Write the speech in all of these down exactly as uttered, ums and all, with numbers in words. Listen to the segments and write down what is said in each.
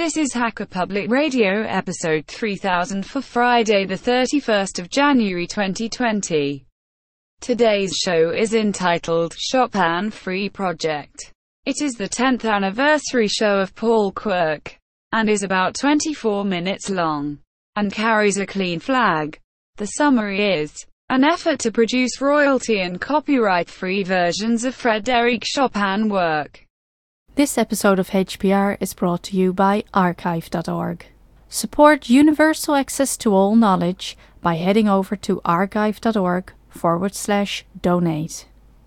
This is Hacker Public Radio, episode three thousand for Friday the thirty-first of January twenty twenty. Today's show is entitled Chopin Free Project. It is the tenth anniversary show of Paul Quirk, and is about twenty-four minutes long, and carries a clean flag. The summary is an effort to produce royalty and copyright-free versions of Frédéric Chopin work. This episode of H P R is brought to you by archive dot org. Support universal access to all knowledge by heading over to archive dot org forward slash donate.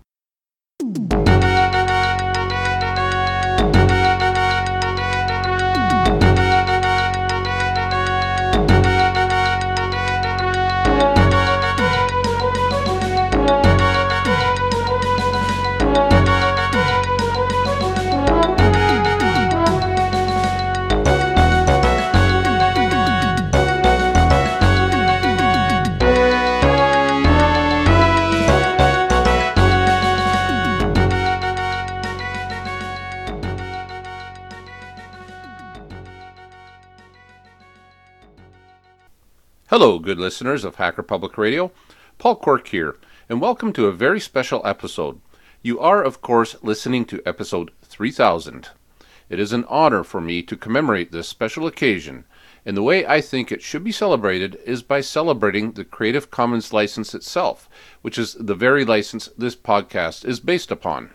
Hello, good listeners of Hacker Public Radio. Paul Quirk here, and welcome to a very special episode. You are, of course, listening to episode three thousand. It is an honor for me to commemorate this special occasion, and the way I think it should be celebrated is by celebrating the Creative Commons license itself, which is the very license this podcast is based upon.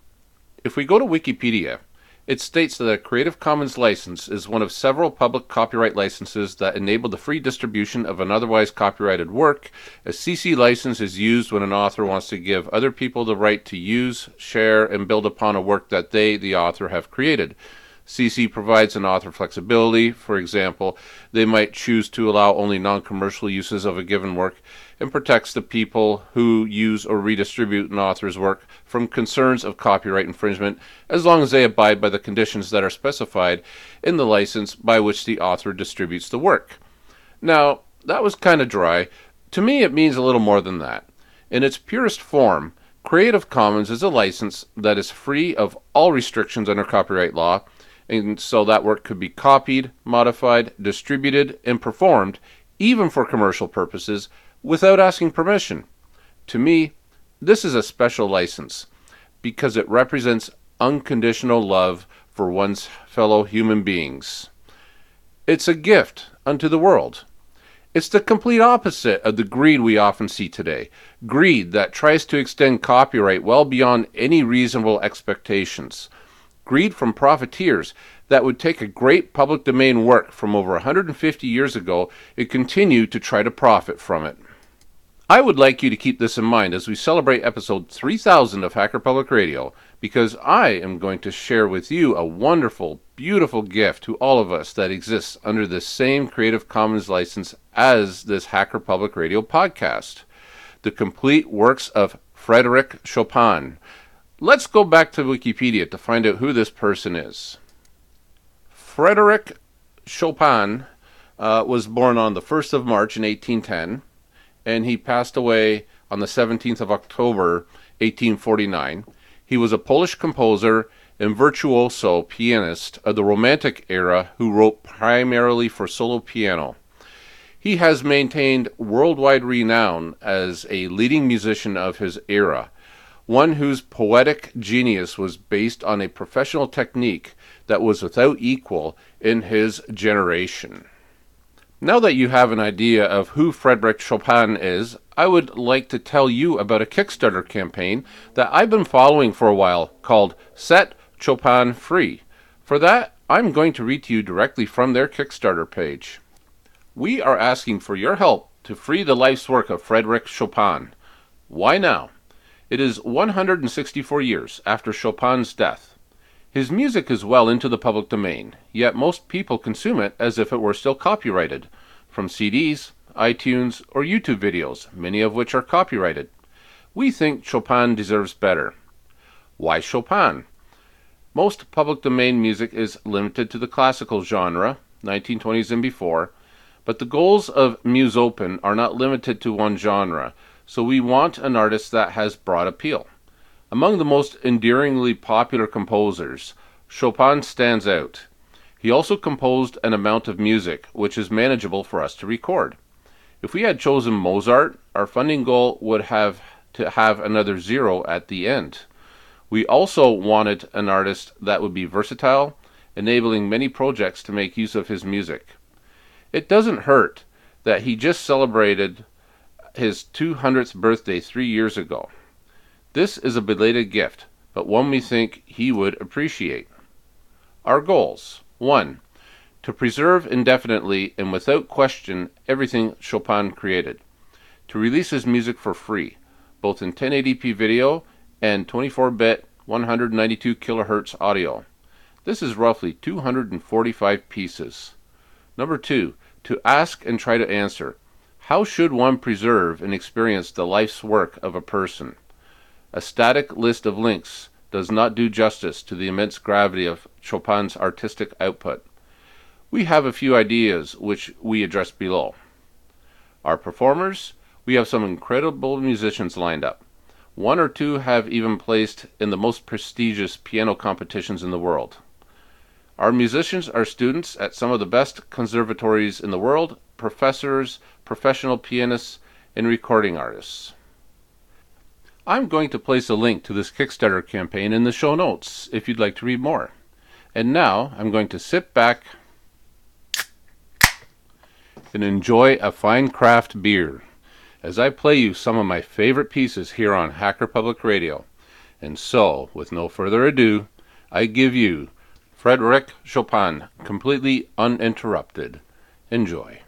If we go to Wikipedia, it states that a Creative Commons license is one of several public copyright licenses that enable the free distribution of an otherwise copyrighted work. A C C license is used when an author wants to give other people the right to use, share, and build upon a work that they, the author, have created. C C provides an author flexibility. For example, they might choose to allow only non-commercial uses of a given work, and protects the people who use or redistribute an author's work from concerns of copyright infringement, as long as they abide by the conditions that are specified in the license by which the author distributes the work. Now, that was kind of dry. To me, it means a little more than that. In its purest form, Creative Commons is a license that is free of all restrictions under copyright law, and so that work could be copied, modified, distributed, and performed, even for commercial purposes, without asking permission. To me, this is a special license, because it represents unconditional love for one's fellow human beings. It's a gift unto the world. It's the complete opposite of the greed we often see today. Greed that tries to extend copyright well beyond any reasonable expectations. Greed from profiteers that would take a great public domain work from over one hundred fifty years ago and continue to try to profit from it. I would like you to keep this in mind as we celebrate episode three thousand of Hacker Public Radio, because I am going to share with you a wonderful, beautiful gift to all of us that exists under the same Creative Commons license as this Hacker Public Radio podcast. The complete works of Frédéric Chopin. Let's go back to Wikipedia to find out who this person is. Frédéric Chopin uh, was born on the first of March in eighteen ten, and he passed away on the seventeenth of October, eighteen forty-nine. He was a Polish composer and virtuoso pianist of the Romantic era who wrote primarily for solo piano. He has maintained worldwide renown as a leading musician of his era, one whose poetic genius was based on a professional technique that was without equal in his generation. Now that you have an idea of who Frédéric Chopin is, I would like to tell you about a Kickstarter campaign that I've been following for a while called Set Chopin Free. For that, I'm going to read to you directly from their Kickstarter page. We are asking for your help to free the life's work of Frédéric Chopin. Why now? It is one hundred sixty-four years after Chopin's death. His music is well into the public domain, yet most people consume it as if it were still copyrighted, from C Ds, iTunes, or YouTube videos, many of which are copyrighted. We think Chopin deserves better. Why Chopin? Most public domain music is limited to the classical genre, nineteen twenties and before, but the goals of MuseOpen are not limited to one genre, so we want an artist that has broad appeal. Among the most endearingly popular composers, Chopin stands out. He also composed an amount of music which is manageable for us to record. If we had chosen Mozart, our funding goal would have to have another zero at the end. We also wanted an artist that would be versatile, enabling many projects to make use of his music. It doesn't hurt that he just celebrated his two hundredth birthday three years ago. This is a belated gift, but one we think he would appreciate. Our goals. one. To preserve indefinitely and without question everything Chopin created. To release his music for free, both in ten eighty p video and twenty-four bit one hundred ninety-two kilohertz audio. This is roughly two hundred forty-five pieces. Number two, to ask and try to answer. How should one preserve and experience the life's work of a person? A static list of links does not do justice to the immense gravity of Chopin's artistic output. We have a few ideas which we address below. Our performers, we have some incredible musicians lined up. One or two have even placed in the most prestigious piano competitions in the world. Our musicians are students at some of the best conservatories in the world, professors, professional pianists, and recording artists. I'm going to place a link to this Kickstarter campaign in the show notes if you'd like to read more. And now I'm going to sit back and enjoy a fine craft beer as I play you some of my favorite pieces here on Hacker Public Radio. And so, with no further ado, I give you Frédéric Chopin, completely uninterrupted. Enjoy.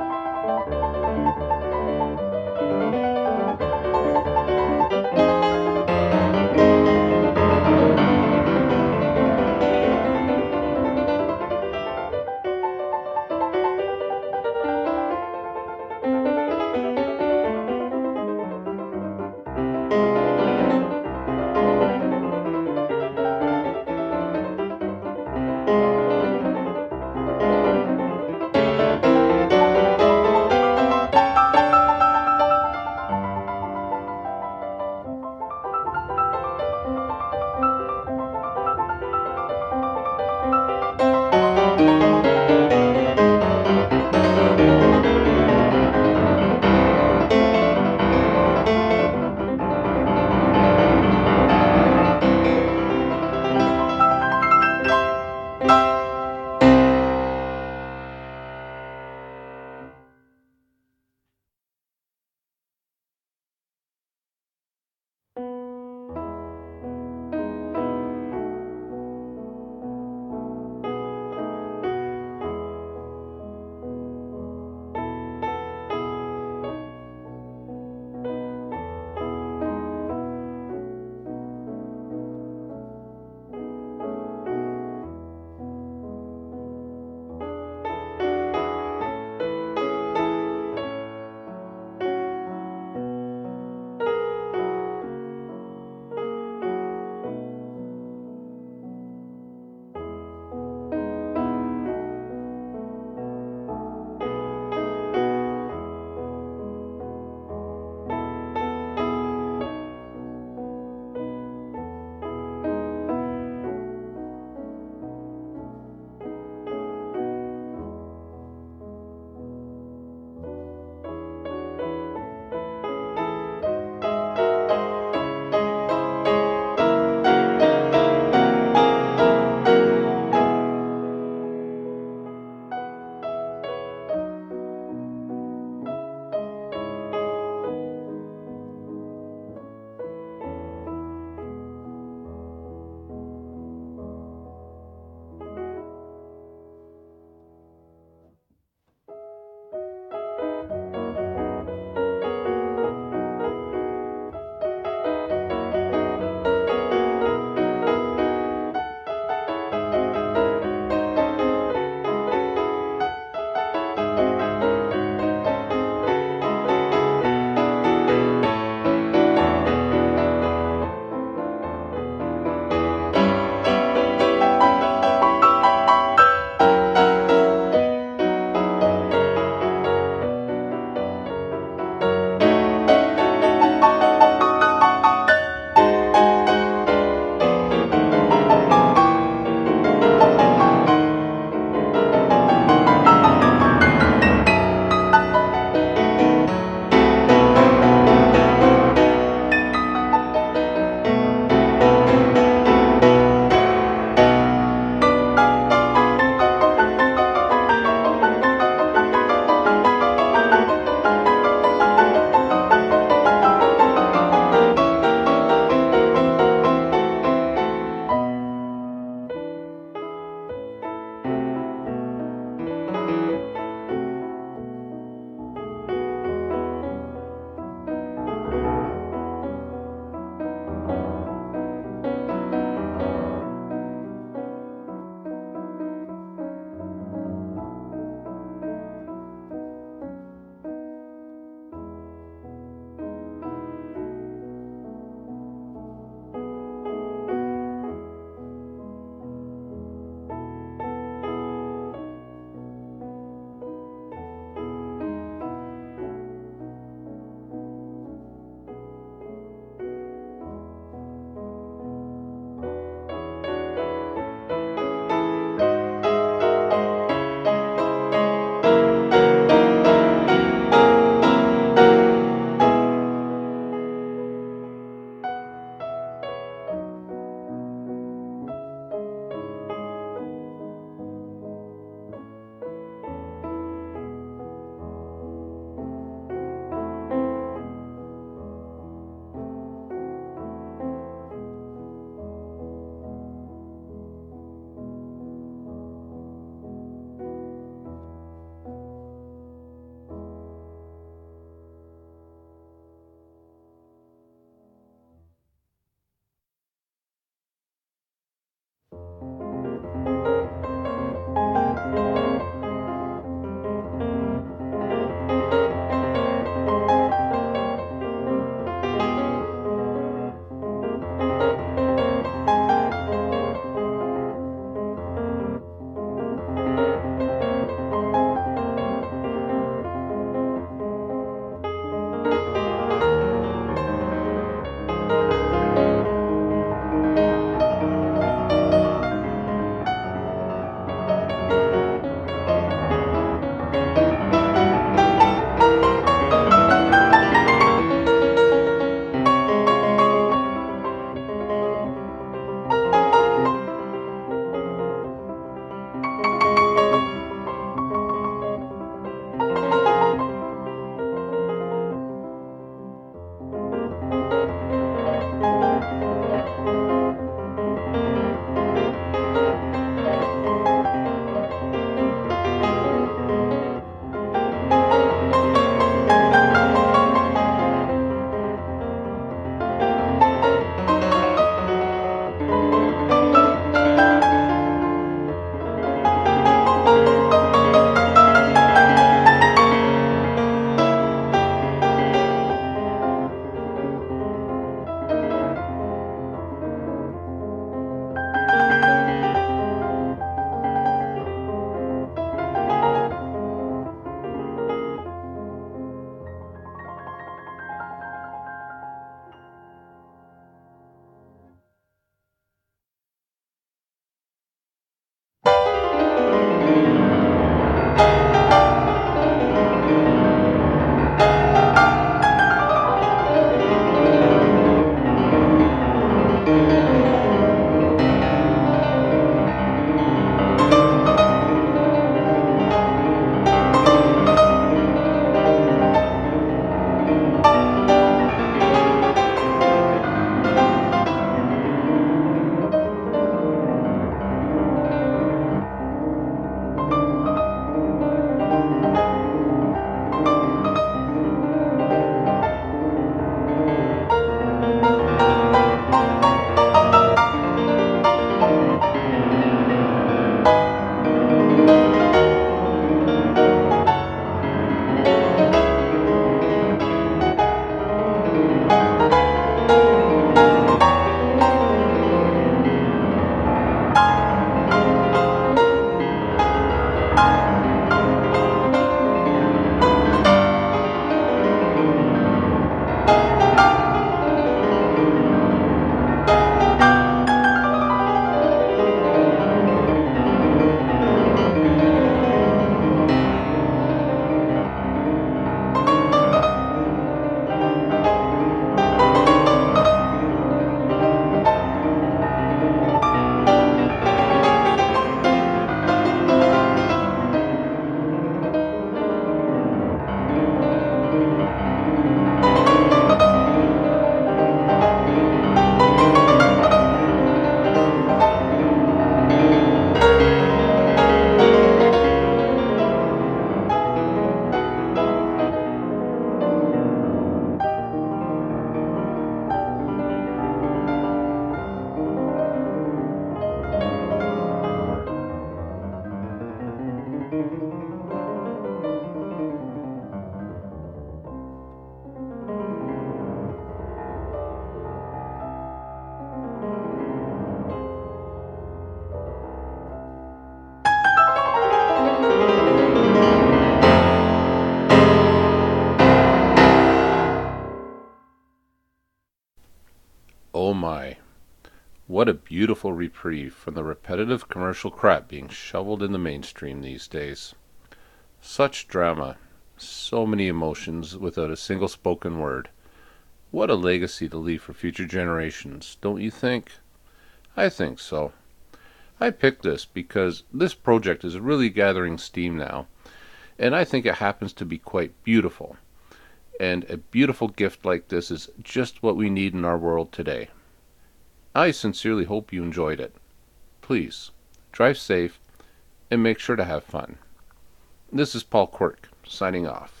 Oh my. What a beautiful reprieve from the repetitive commercial crap being shoveled in the mainstream these days. Such drama, so many emotions without a single spoken word. What a legacy to leave for future generations, don't you think? I think so. I picked this because this project is really gathering steam now, and I think it happens to be quite beautiful. And a beautiful gift like this is just what we need in our world today. I sincerely hope you enjoyed it. Please, drive safe and make sure to have fun. This is Paul Quirk, signing off.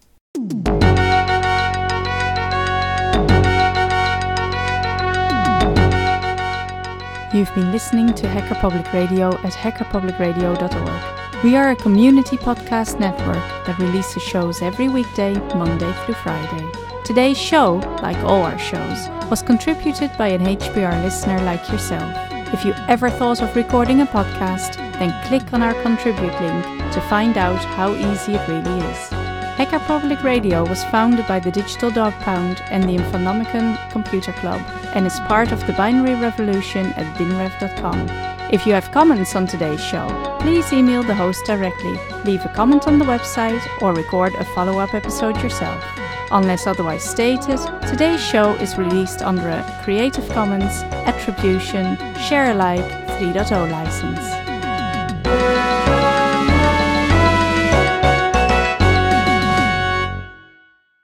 You've been listening to Hacker Public Radio at hacker public radio dot org. We are a community podcast network that releases shows every weekday, Monday through Friday. Today's show, like all our shows, was contributed by an H P R listener like yourself. If you ever thought of recording a podcast, then click on our contribute link to find out how easy it really is. Hacker Public Radio was founded by the Digital Dog Pound and the Infonomicon Computer Club and is part of the binary revolution at binrev dot com. If you have comments on today's show, please email the host directly, leave a comment on the website, or record a follow-up episode yourself. Unless otherwise stated, today's show is released under a Creative Commons Attribution Share Alike three point oh license.